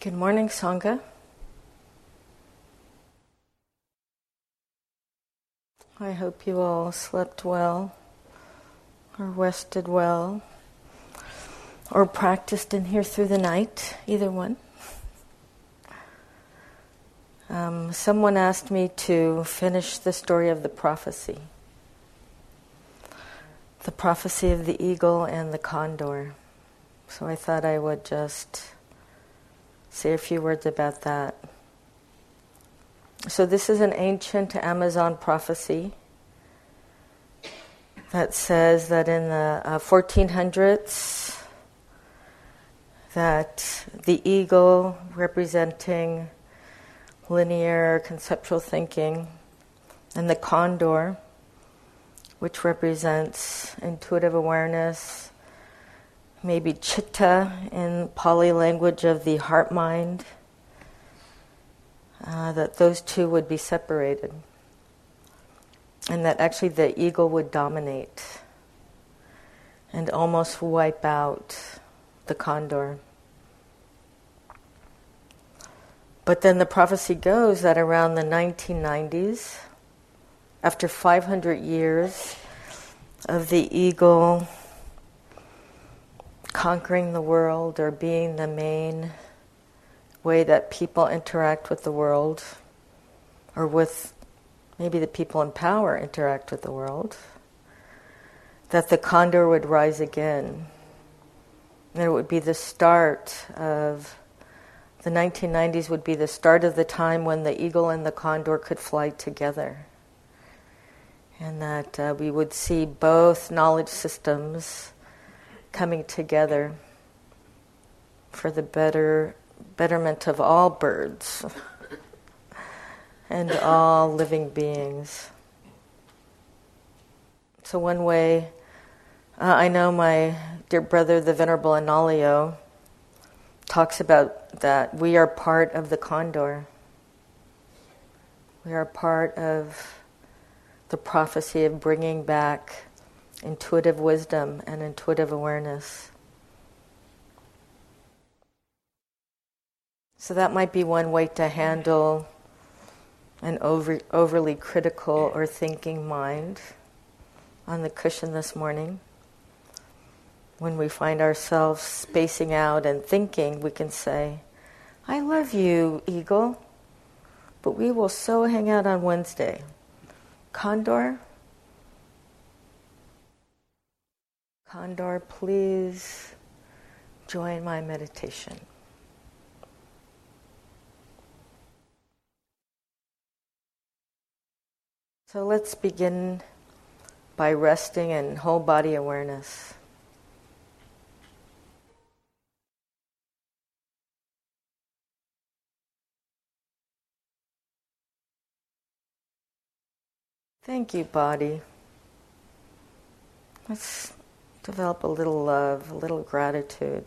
Good morning, Sangha. I hope you all slept well, or rested well, or practiced in here through the night, either one. Someone asked me to finish the story of the prophecy of the eagle and the condor. So I thought I would just say a few words about that. So this is an ancient Amazon prophecy that says that in the 1400s that the eagle, representing linear conceptual thinking, and the condor, which represents intuitive awareness, maybe chitta in Pali language of the heart-mind, that those two would be separated. And that actually the eagle would dominate and almost wipe out the condor. But then the prophecy goes that around the 1990s, after 500 years of the eagle conquering the world or being the main way that people interact with the world, or with maybe the people in power interact with the world, that the condor would rise again. And it would be the start of, the 1990s would be the start of the time when the eagle and the condor could fly together. And that we would see both knowledge systems coming together for the betterment of all birds and all living beings. So one way, I know my dear brother, the Venerable Analayo, talks about that we are part of the condor. We are part of the prophecy of bringing back intuitive wisdom and intuitive awareness. So that might be one way to handle an overly critical or thinking mind on the cushion this morning. When we find ourselves spacing out and thinking, we can say, I love you, eagle, but we will so hang out on Wednesday. Condor, please join my meditation. So let's begin by resting in whole body awareness. Thank you, body. Let's develop a little love, a little gratitude.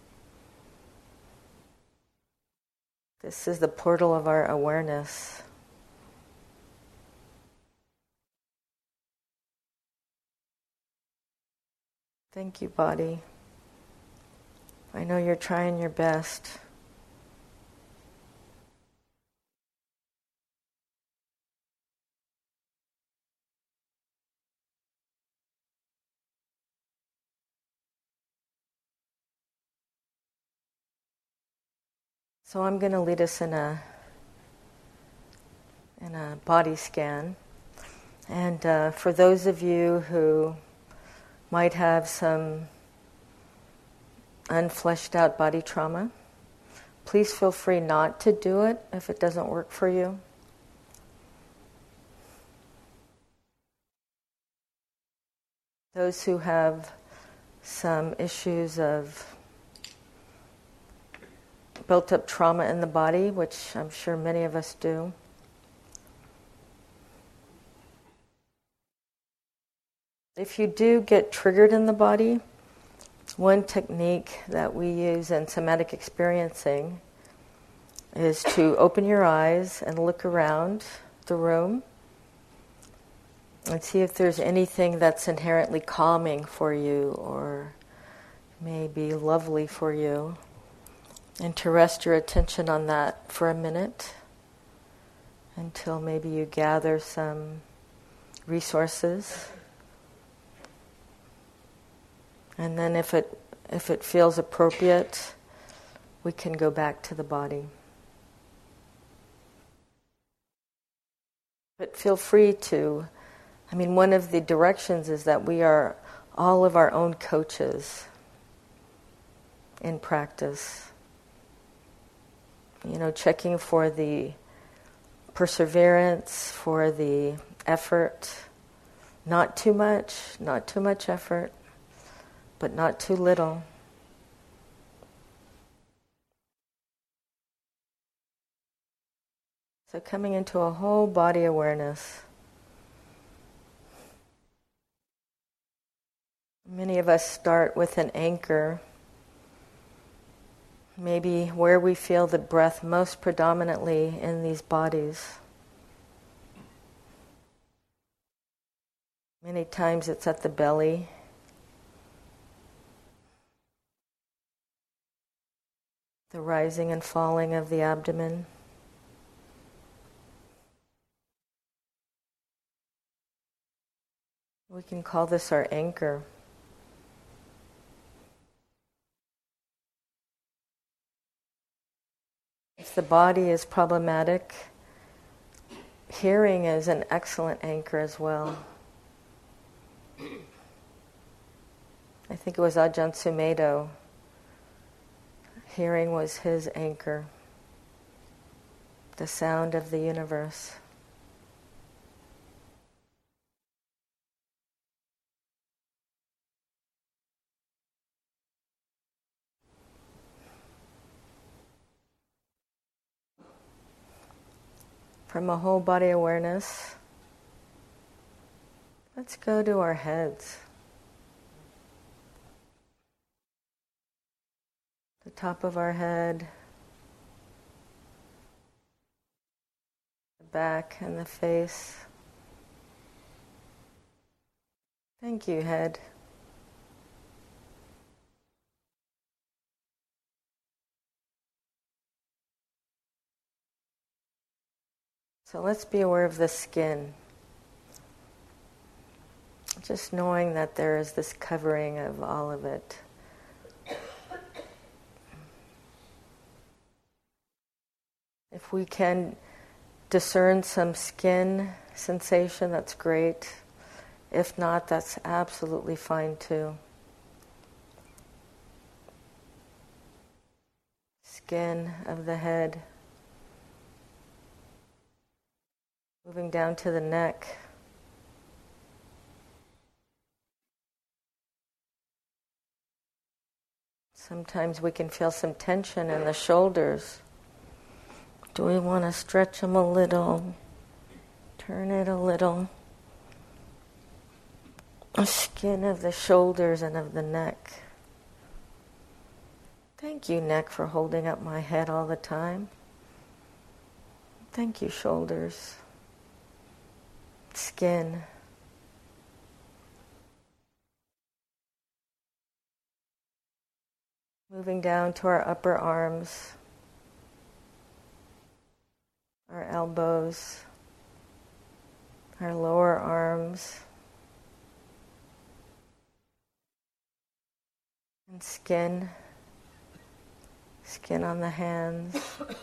This is the portal of our awareness. Thank you, body. I know you're trying your best. So I'm going to lead us in a body scan. And for those of you who might have some unfleshed out body trauma, please feel free not to do it if it doesn't work for you. Those who have some issues of built up trauma in the body, which I'm sure many of us do, if you do get triggered in the body, one technique that we use in somatic experiencing is to open your eyes and look around the room and see if there's anything that's inherently calming for you or maybe lovely for you And to rest your attention on that for a minute until maybe you gather some resources. And then if it feels appropriate, we can go back to the body. But feel free to, one of the directions is that we are all of our own coaches in practice. Checking for the perseverance, for the effort. Not too much effort, but not too little. So coming into a whole body awareness. Many of us start with an anchor, maybe where we feel the breath most predominantly in these bodies. Many times it's at the belly. The rising and falling of the abdomen. We can call this our anchor. If the body is problematic, hearing is an excellent anchor as well. I think it was Ajahn Sumedho. Hearing was his anchor. The sound of the universe. From a whole body awareness, let's go to our heads. The top of our head, the back and the face. Thank you, head. So let's be aware of the skin. Just knowing that there is this covering of all of it. If we can discern some skin sensation, that's great. If not, that's absolutely fine too. Skin of the head. Moving down to the neck. Sometimes we can feel some tension in the shoulders. Do we want to stretch them a little? Turn it a little. The skin of the shoulders and of the neck. Thank you, neck, for holding up my head all the time. Thank you, shoulders. Skin. Moving down to our upper arms, our elbows, our lower arms, and skin on the hands.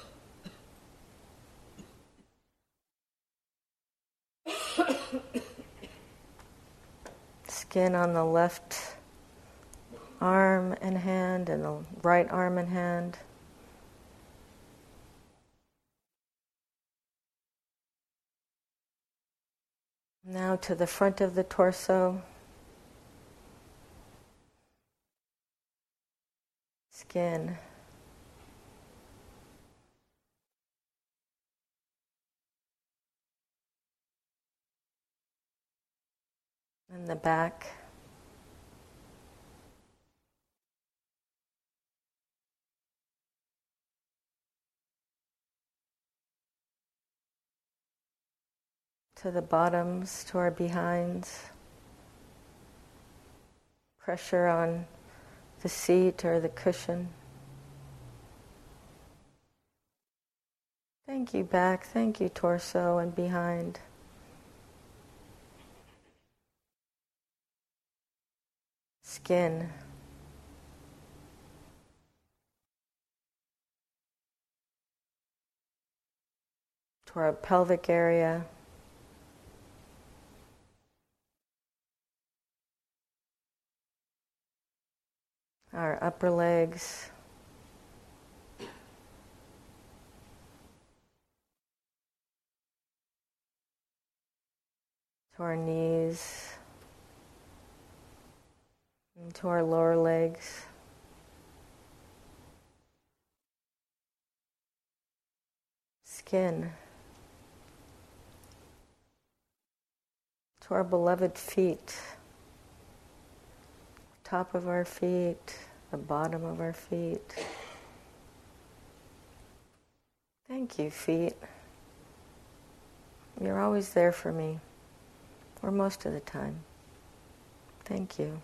Skin on the left arm and hand and the right arm and hand. Now to the front of the torso. Skin. And the back. To the bottoms, to our behinds. Pressure on the seat or the cushion. Thank you, back. Thank you, torso and behind. Skin. To our pelvic area. Our upper legs. To our knees. And to our lower legs. Skin. To our beloved feet. Top of our feet, the bottom of our feet. Thank you, feet. You're always there for me, or most of the time. Thank you.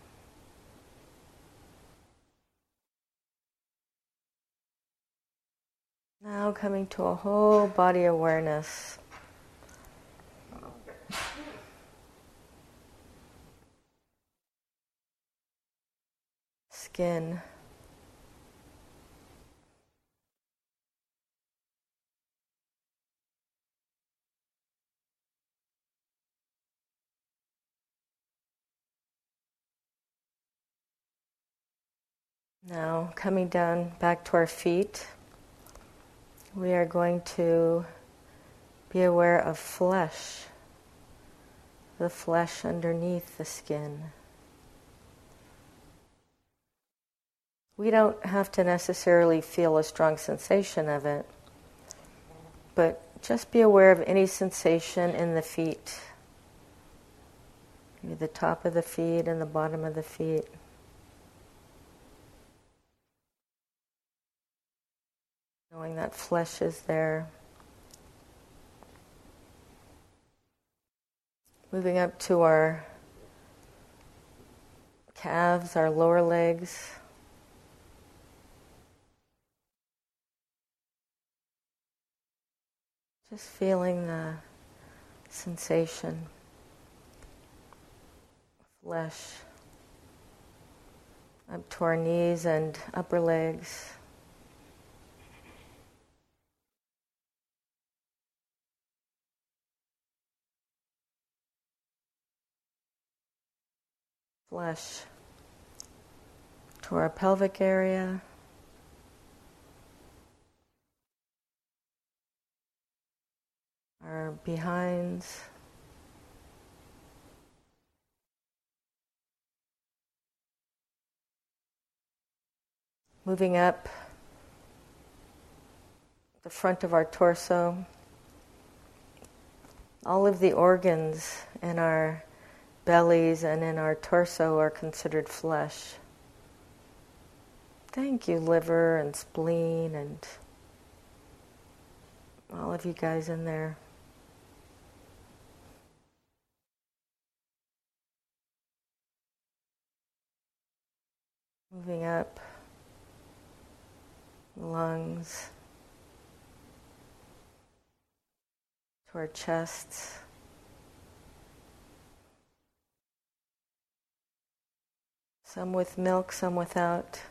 Now coming to a whole body awareness. Skin. Now coming down back to our feet, we are going to be aware of flesh, the flesh underneath the skin. We don't have to necessarily feel a strong sensation of it, but just be aware of any sensation in the feet, maybe the top of the feet and the bottom of the feet. Knowing that flesh is there. Moving up to our calves, our lower legs. Just feeling the sensation, flesh, up to our knees and upper legs. Flesh to our pelvic area. Our behinds. Moving up the front of our torso. All of the organs in our bellies and in our torso are considered flesh. Thank you, liver and spleen and all of you guys in there. Moving up, lungs, to our chests. Some with milk, some without.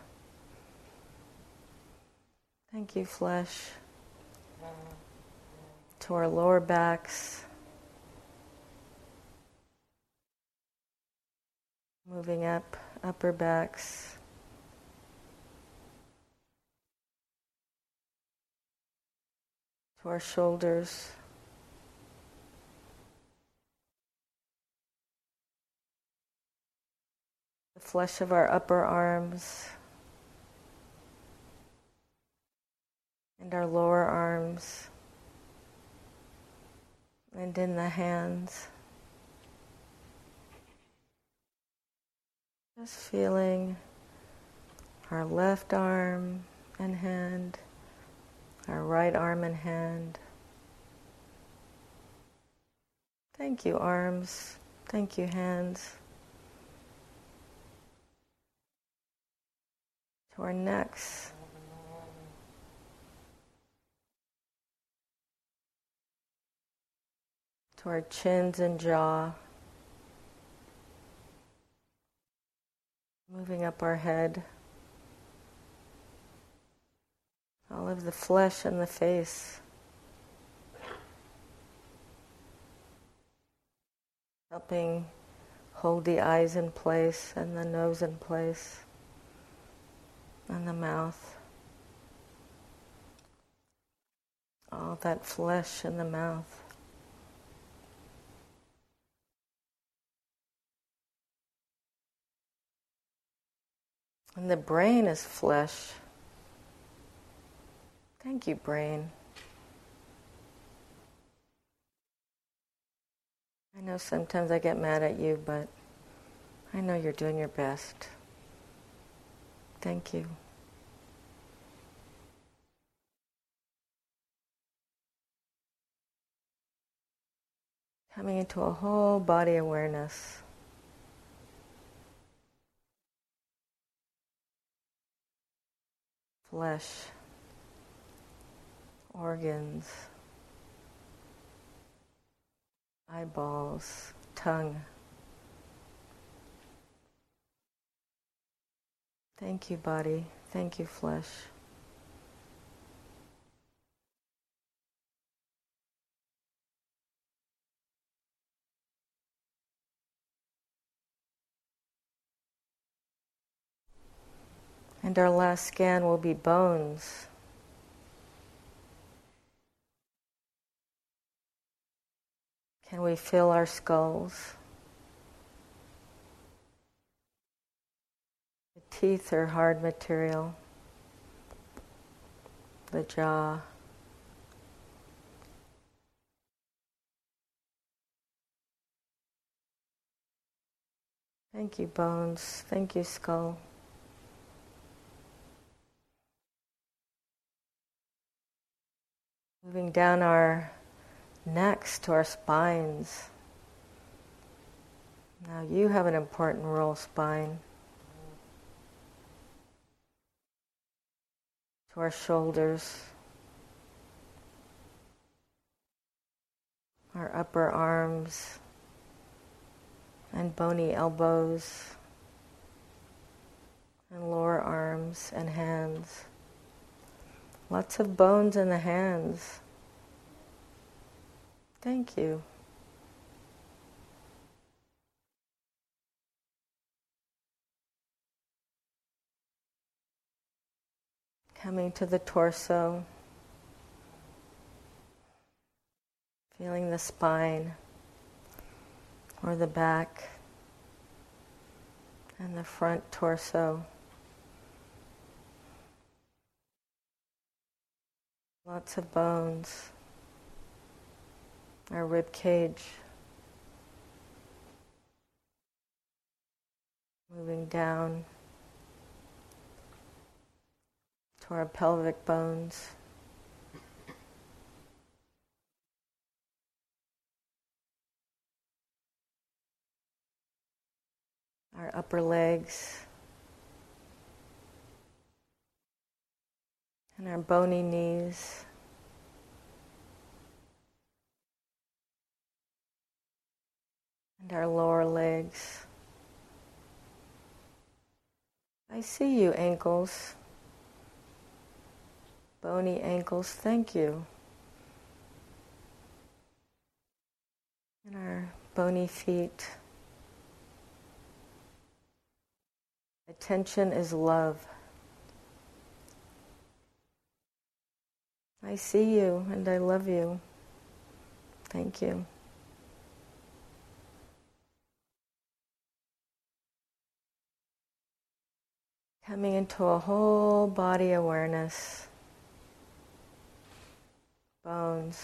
Thank you, flesh. To our lower backs. Moving up, upper backs. To our shoulders. The flesh of our upper arms. And our lower arms. And in the hands. Just feeling our left arm and hand, our right arm and hand. Thank you, arms. Thank you, hands. To our necks. to our chins and jaw, moving up our head, all of the flesh in the face, helping hold the eyes in place and the nose in place and the mouth. All that flesh in the mouth. And the brain is flesh. Thank you, brain. I know sometimes I get mad at you, but I know you're doing your best. Thank you. Coming into a whole body awareness. Flesh, organs, eyeballs, tongue. Thank you, body. Thank you, flesh. And our last scan will be bones. Can we feel our skulls? The teeth are hard material. The jaw. Thank you, bones. Thank you, skull. Moving down our necks to our spines. Now you have an important role, spine. To our shoulders. Our upper arms. And bony elbows. And lower arms and hands. Lots of bones in the hands. Thank you. Coming to the torso. Feeling the spine or the back and the front torso. Lots of bones. Our rib cage. Moving down to our pelvic bones. Our upper legs. And our bony knees. And our lower legs. I see you, ankles. Bony ankles, thank you. And our bony feet. Attention is love. I see you and I love you. Thank you. Coming into a whole body awareness. Bones.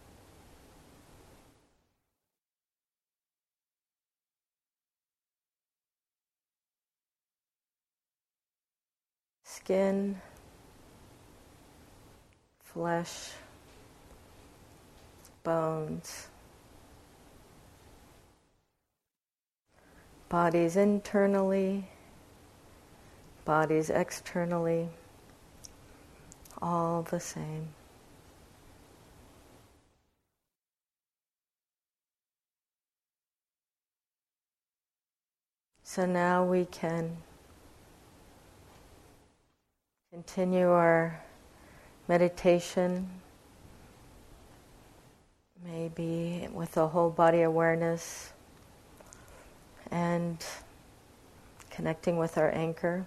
Skin. Flesh. Bones. Bodies internally. Bodies externally. All the same. So now we can continue our meditation, maybe with a whole body awareness and connecting with our anchor.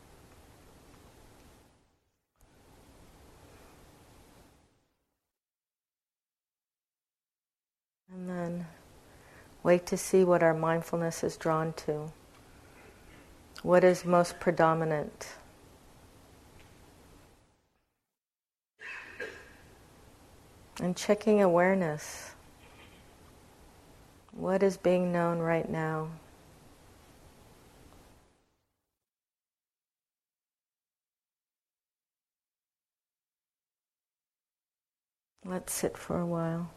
And then wait to see what our mindfulness is drawn to. What is most predominant? And checking awareness. What is being known right now? Let's sit for a while.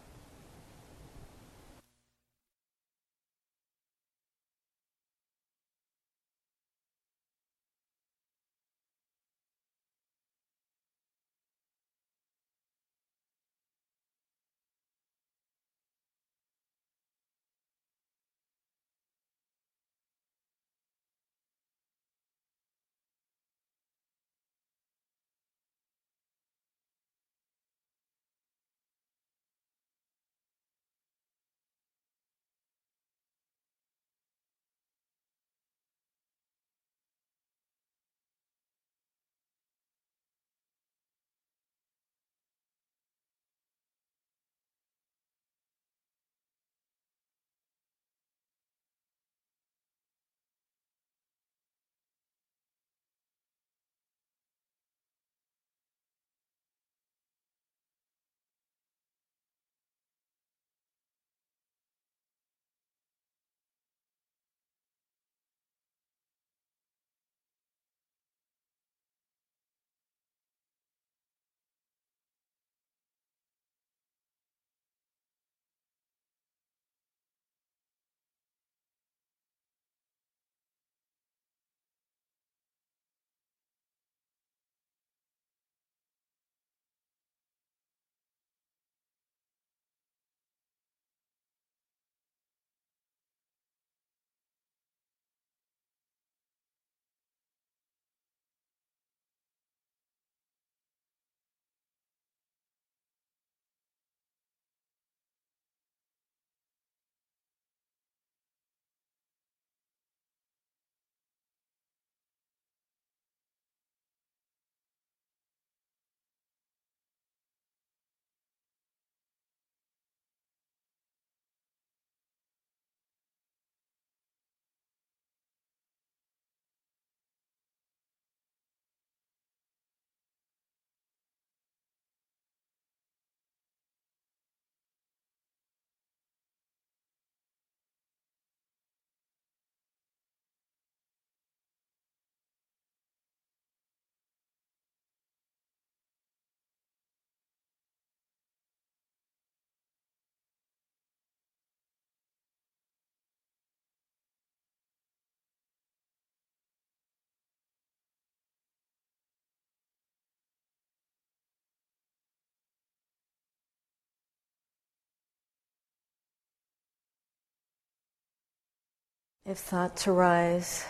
If thoughts arise,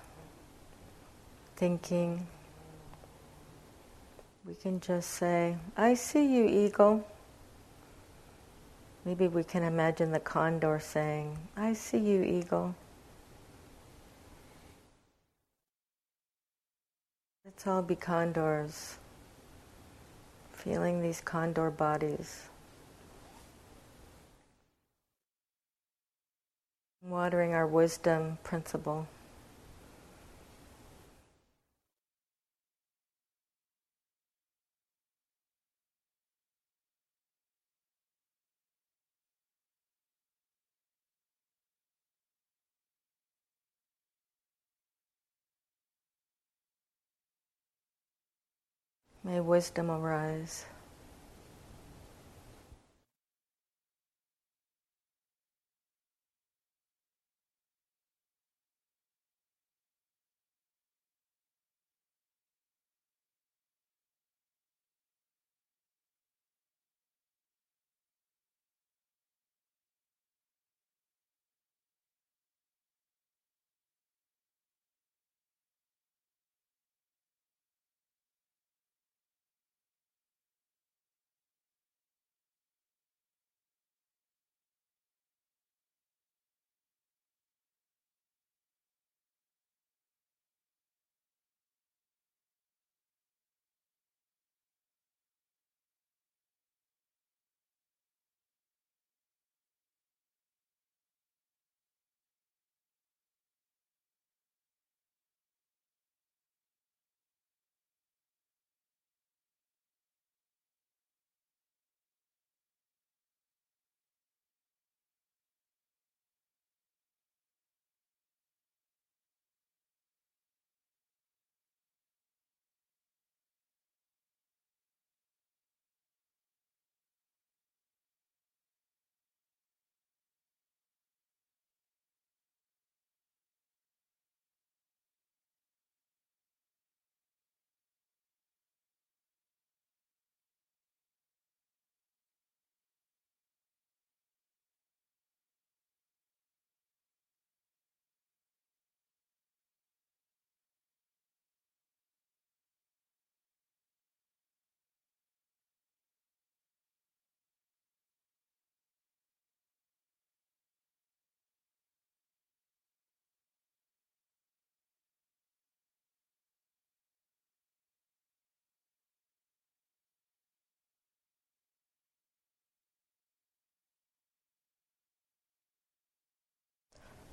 thinking, we can just say, I see you, eagle. Maybe we can imagine the condor saying, I see you, eagle. Let's all be condors, feeling these condor bodies, watering our wisdom principle. May wisdom arise.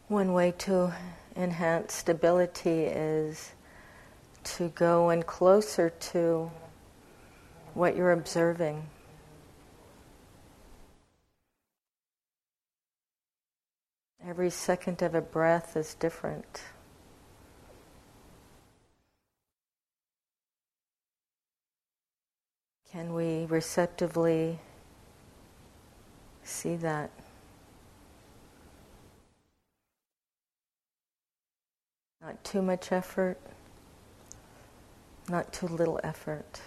One way to enhance stability is to go in closer to what you're observing. Every second of a breath is different. Can we receptively see that? Not too much effort, not too little effort.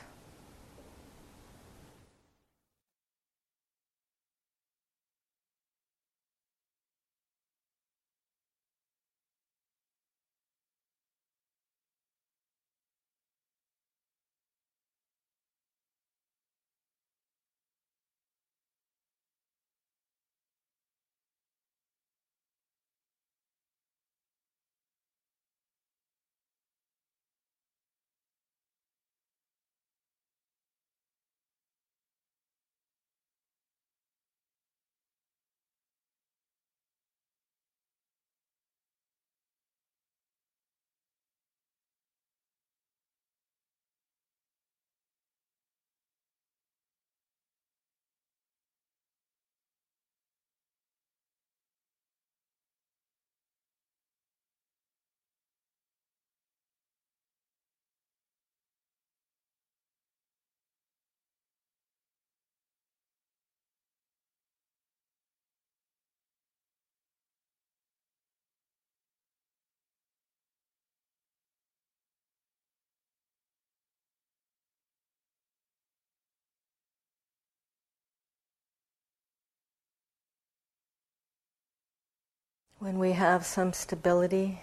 When we have some stability,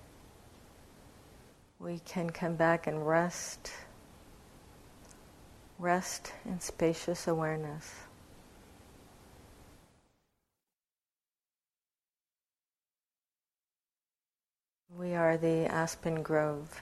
we can come back and rest in spacious awareness. We are the aspen grove.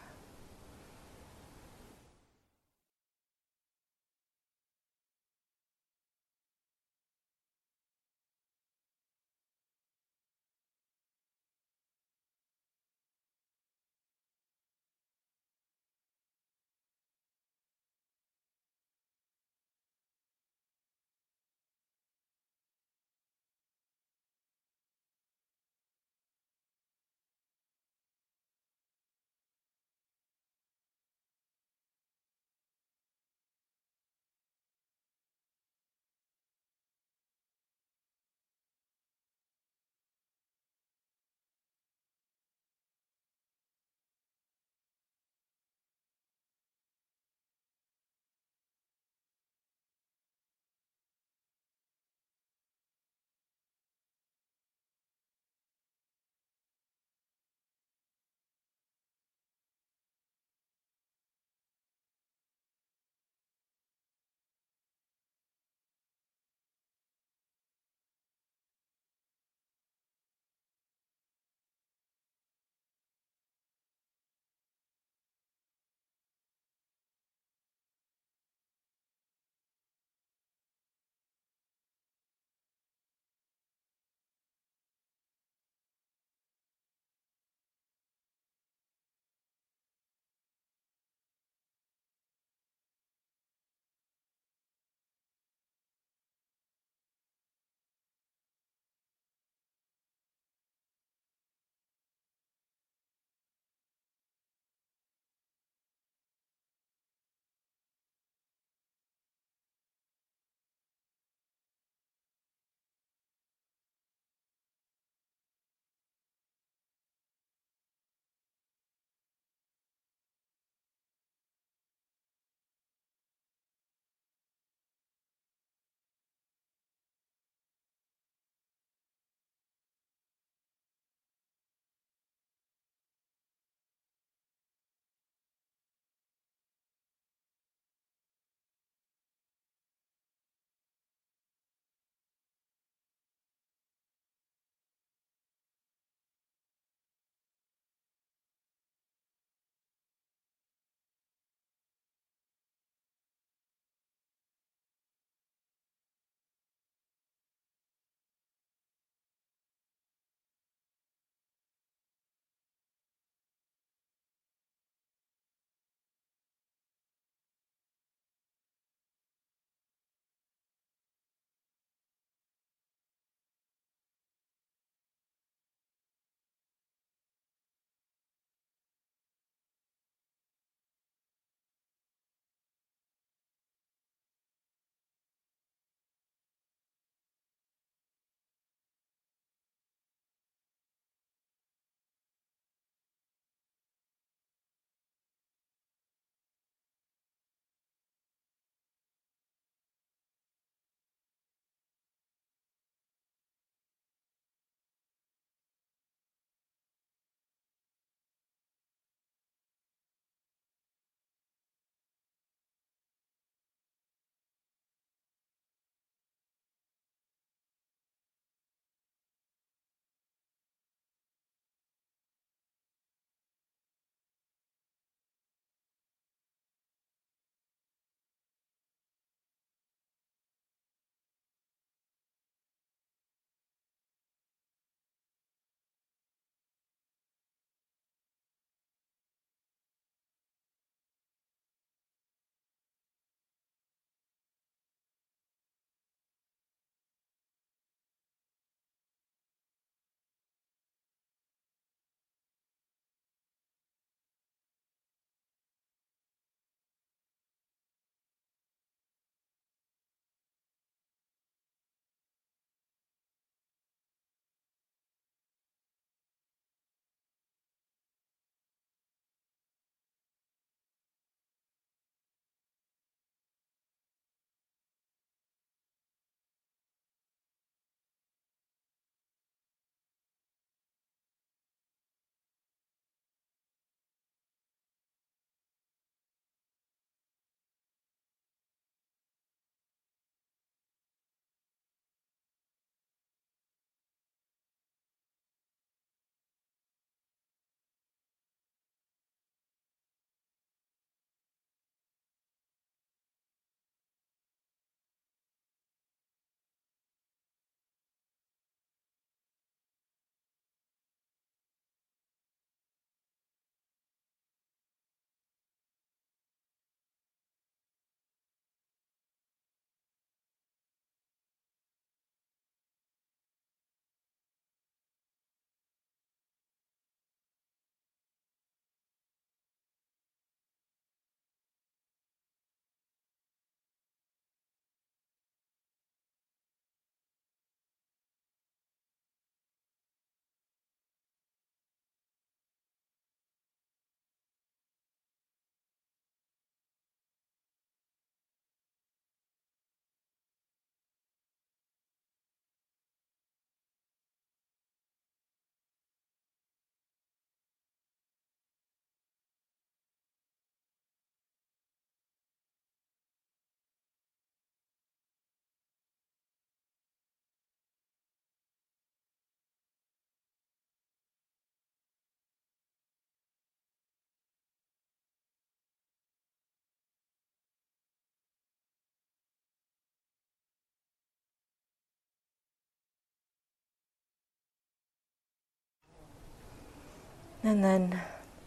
And then,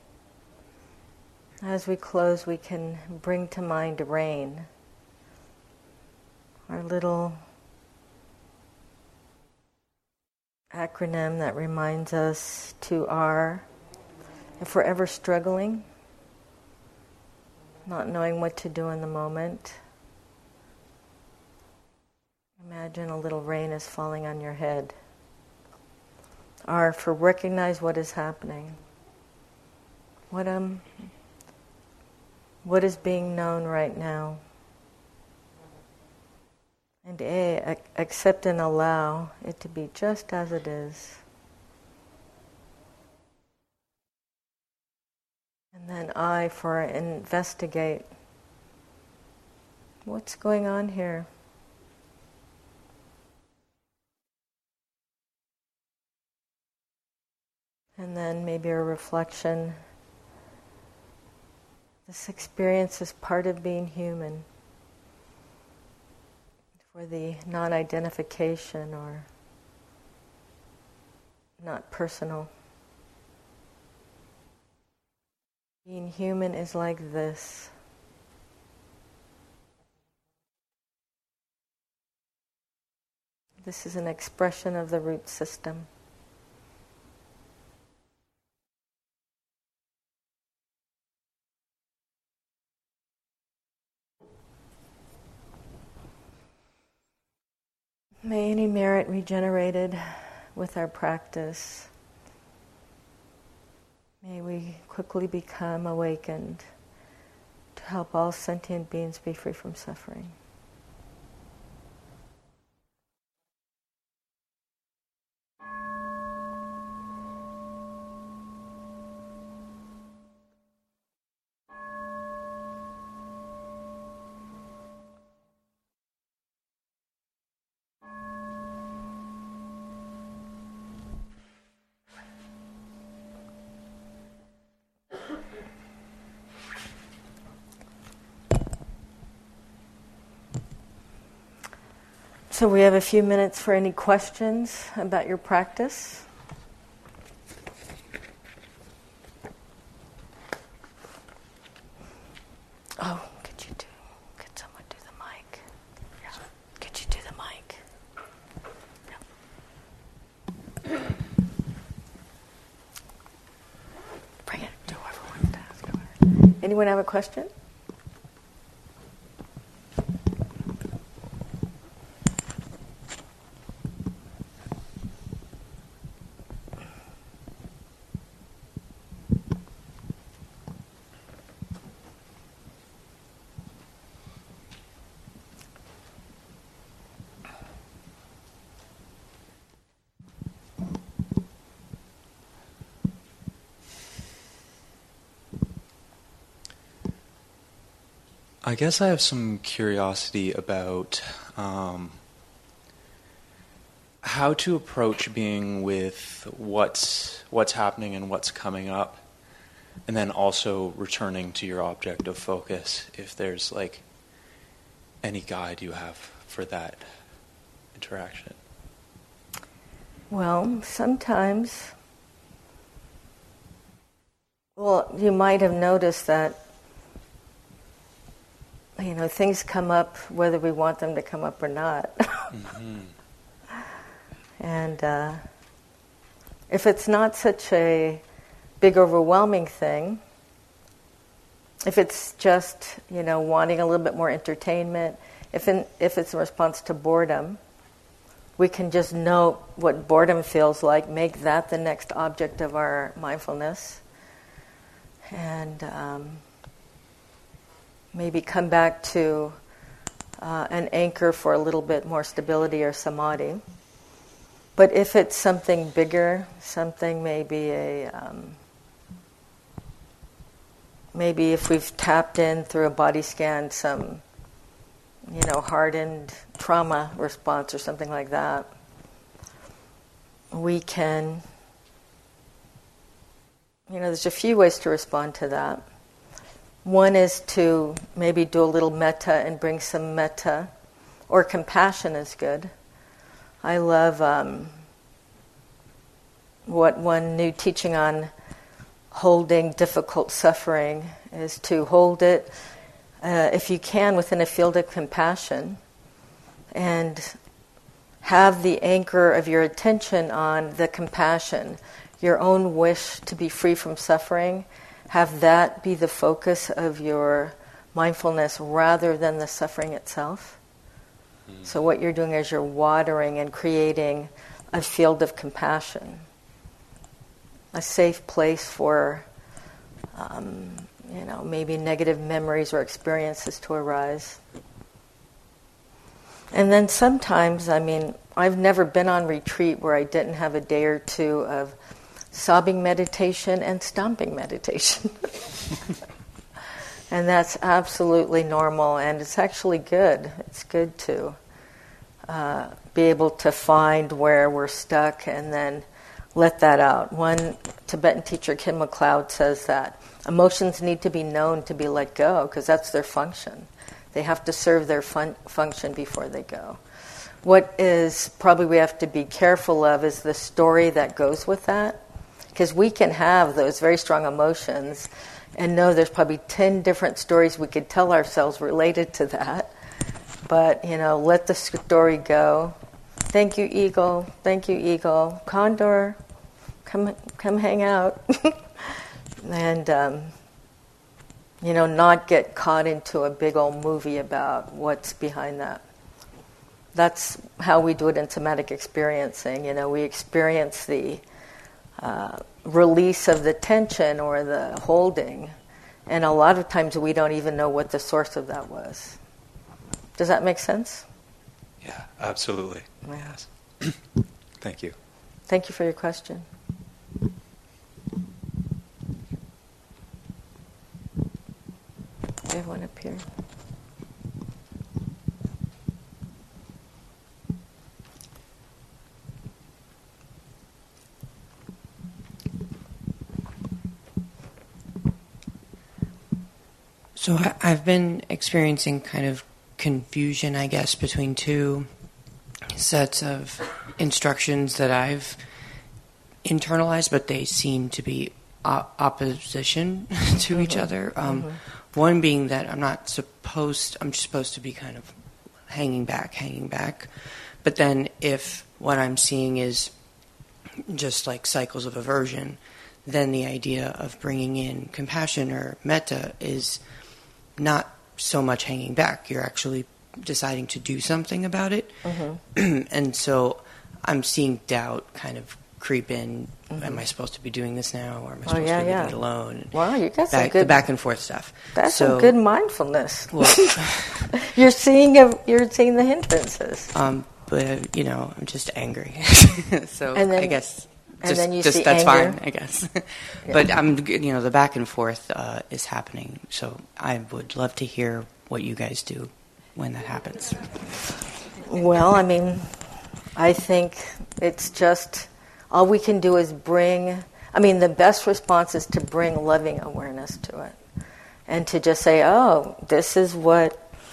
as we close, we can bring to mind rain, our little acronym that reminds us to R, if we're ever struggling, not knowing what to do in the moment, imagine a little rain is falling on your head. R for recognize what is happening. What is being known right now? And A, accept and allow it to be just as it is. And then I for investigate. What's going on here? And then maybe a reflection. This experience is part of being human. For the non-identification or not personal. Being human is like this. This is an expression of the root system. May any merit regenerated with our practice. May we quickly become awakened to help all sentient beings be free from suffering. So we have a few minutes for any questions about your practice. Oh, could someone do the mic? Yeah. Could you do the mic? Yeah. Bring it to whoever wants to ask. Anyone have a question? I guess I have some curiosity about how to approach being with what's happening and what's coming up, and then also returning to your object of focus, if there's like any guide you have for that interaction. Well, sometimes, you might have noticed that things come up whether we want them to come up or not. Mm-hmm. And if it's not such a big, overwhelming thing, if it's just, wanting a little bit more entertainment, if it's a response to boredom, we can just note what boredom feels like, make that the next object of our mindfulness, and maybe come back to an anchor for a little bit more stability or samadhi. But if it's something bigger, something maybe maybe if we've tapped in through a body scan some, hardened trauma response or something like that, we can, there's a few ways to respond to that. One is to maybe do a little metta and bring some metta, or compassion is good. I love what one new teaching on holding difficult suffering is to hold it, if you can, within a field of compassion, and have the anchor of your attention on the compassion, your own wish to be free from suffering. Have that be the focus of your mindfulness rather than the suffering itself. So what you're doing is you're watering and creating a field of compassion, a safe place for, maybe negative memories or experiences to arise. And then sometimes, I've never been on retreat where I didn't have a day or two of sobbing meditation and stomping meditation. And that's absolutely normal, and it's actually good. It's good to be able to find where we're stuck and then let that out. One Tibetan teacher, Ken MacLeod, says that emotions need to be known to be let go because that's their function. They have to serve their function before they go. What is probably we have to be careful of is the story that goes with that, because we can have those very strong emotions and know there's probably 10 different stories we could tell ourselves related to that. But, let the story go. Thank you, eagle. Thank you, eagle. Condor, come hang out. And, not get caught into a big old movie about what's behind that. That's how we do it in somatic experiencing. We experience the release of the tension or the holding, and a lot of times we don't even know what the source of that was. Does that make sense? Yeah, absolutely. Yes. Thank you. Thank you for your question. I have one up here. So I've been experiencing kind of confusion, I guess, between two sets of instructions that I've internalized, but they seem to be opposition to each other. One being that I'm just supposed to be kind of hanging back. But then if what I'm seeing is just like cycles of aversion, then the idea of bringing in compassion or metta is not so much hanging back. You're actually deciding to do something about it. And so I'm seeing doubt kind of creep in. Am I supposed to be doing this now, or am I supposed to be leaving it alone? Wow, you got some good... The back and forth stuff. That's some good mindfulness. Well, you're seeing the hindrances. But, I'm just angry. So and then, I guess... And then you see that's anger. fine, I guess. But the back and forth is happening. So I would love to hear what you guys do when that happens. Well, I think it's just all we can do is bring. The best response is to bring loving awareness to it, and to just say, "Oh, this is what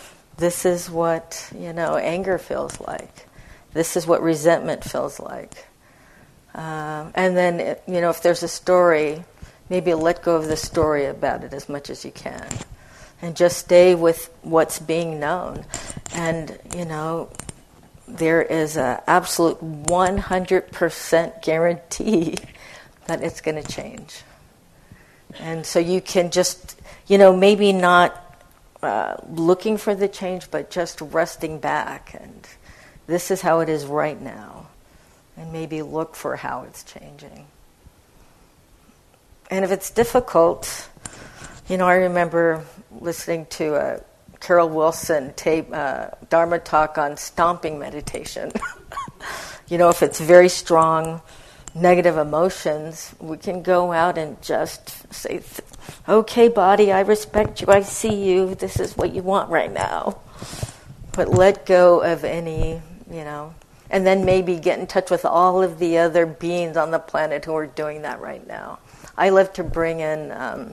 anger feels like. This is what resentment feels like." And then, if there's a story, maybe let go of the story about it as much as you can. And just stay with what's being known. And, there is an absolute 100% guarantee that it's going to change. And so you can just, maybe not looking for the change, but just resting back. And this is how it is right now. And maybe look for how it's changing. And if it's difficult, I remember listening to a Carol Wilson tape, Dharma talk on stomping meditation. If it's very strong negative emotions, we can go out and just say, okay, body, I respect you, I see you, this is what you want right now. But let go of any, and then maybe get in touch with all of the other beings on the planet who are doing that right now. I love to bring in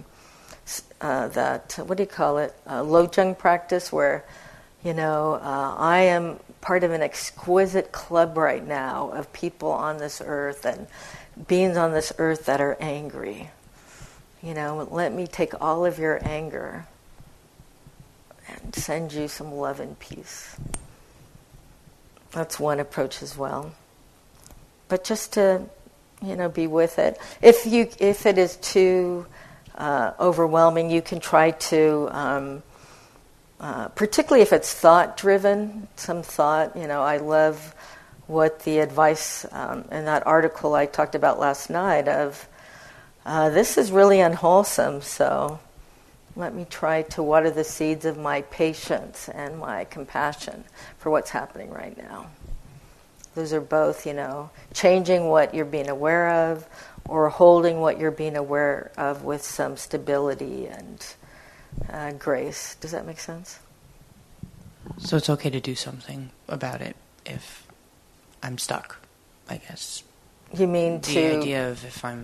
that, Lojong practice where, I am part of an exquisite club right now of people on this earth and beings on this earth that are angry. let me take all of your anger and send you some love and peace. That's one approach as well. But just to, be with it. If it is too overwhelming, you can try to, particularly if it's thought-driven, some thought, I love what the advice in that article I talked about last night of, this is really unwholesome, so let me try to water the seeds of my patience and my compassion for what's happening right now. Those are both, changing what you're being aware of or holding what you're being aware of with some stability and grace. Does that make sense? So it's okay to do something about it if I'm stuck, I guess. You mean the idea of if I'm,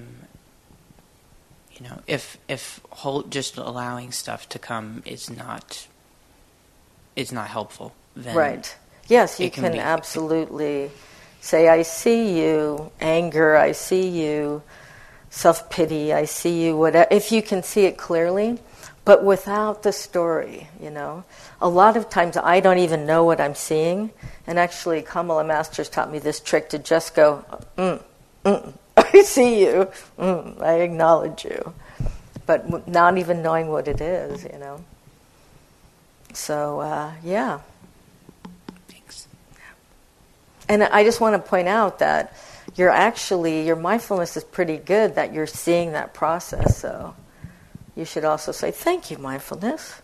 if just allowing stuff to come is not helpful, then right. Yes, you can absolutely say, I see you, anger, I see you, self-pity, I see you, whatever, if you can see it clearly, but without the story, A lot of times I don't even know what I'm seeing, and actually Kamala Masters taught me this trick to just go, I see you, I acknowledge you, but not even knowing what it is, So, yeah. And I just want to point out that your mindfulness is pretty good that you're seeing that process. So you should also say, thank you, mindfulness.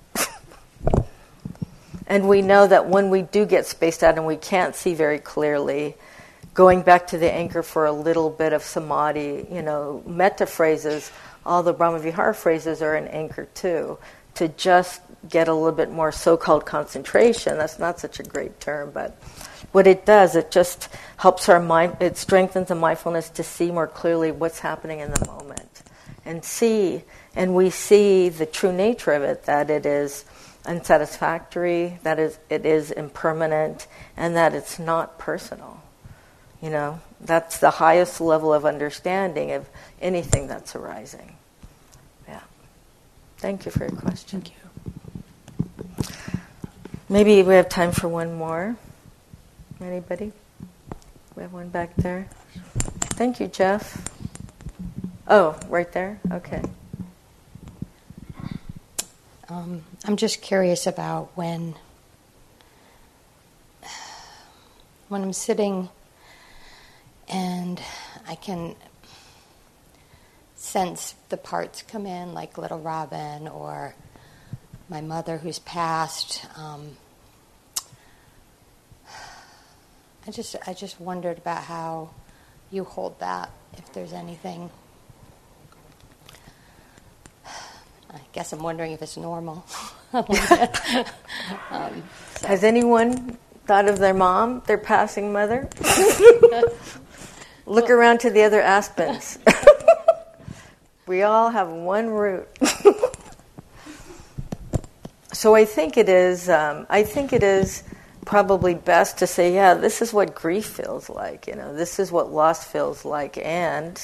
And we know that when we do get spaced out and we can't see very clearly, going back to the anchor for a little bit of samadhi, metta phrases, all the Brahma-Vihara phrases are an anchor too, to just get a little bit more so-called concentration. That's not such a great term, but what it does, it just helps our mind, it strengthens the mindfulness to see more clearly what's happening in the moment. And we see the true nature of it, that it is unsatisfactory, that it is impermanent, and that it's not personal. That's the highest level of understanding of anything that's arising. Yeah. Thank you for your question. Thank you. Maybe we have time for one more. Anybody? We have one back there. Thank you, Jeff. Oh, right there? Okay. I'm just curious about when I'm sitting and I can sense the parts come in, like Little Robin or my mother who's passed. I just wondered about how you hold that, if there's anything. I guess I'm wondering if it's normal. Has anyone thought of their mom, their passing mother? Look around to the other Aspens. We all have one root. So I think it is probably best to say, yeah, this is what grief feels like. This is what loss feels like, and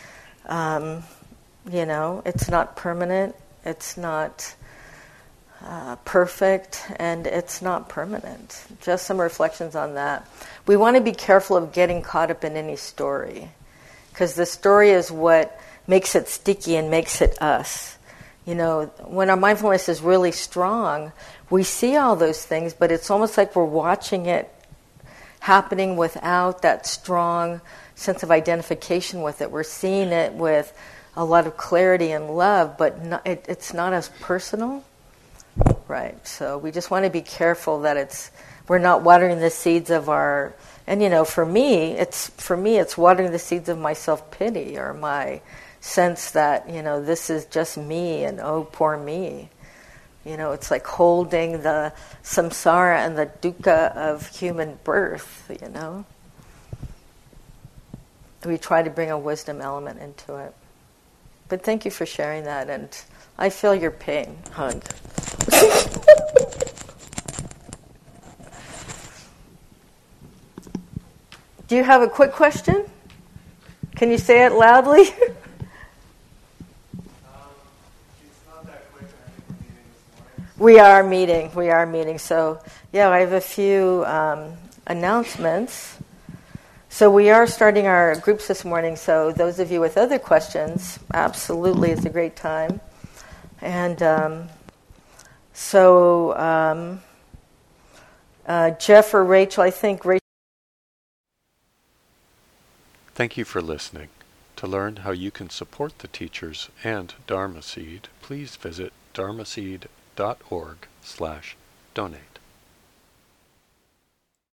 it's not permanent. It's not perfect, and it's not permanent. Just some reflections on that. We want to be careful of getting caught up in any story, because the story is what makes it sticky and makes it us. When our mindfulness is really strong, we see all those things, but it's almost like we're watching it happening without that strong sense of identification with it. We're seeing it with a lot of clarity and love, but it's not as personal, right? So we just want to be careful that we're not watering the seeds of our. And for me, it's watering the seeds of my self-pity or my sense that this is just me and oh, poor me. It's like holding the samsara and the dukkha of human birth. We try to bring a wisdom element into it. But thank you for sharing that, and I feel your pain, hon. Do you have a quick question? Can you say it loudly? We are meeting. We are meeting. So, yeah, I have a few announcements. So we are starting our groups this morning. So those of you with other questions, absolutely, it's a great time. And Jeff or Rachel, I think Rachel. Thank you for listening. To learn how you can support the teachers and Dharma Seed, please visit dharmaseed.org/donate.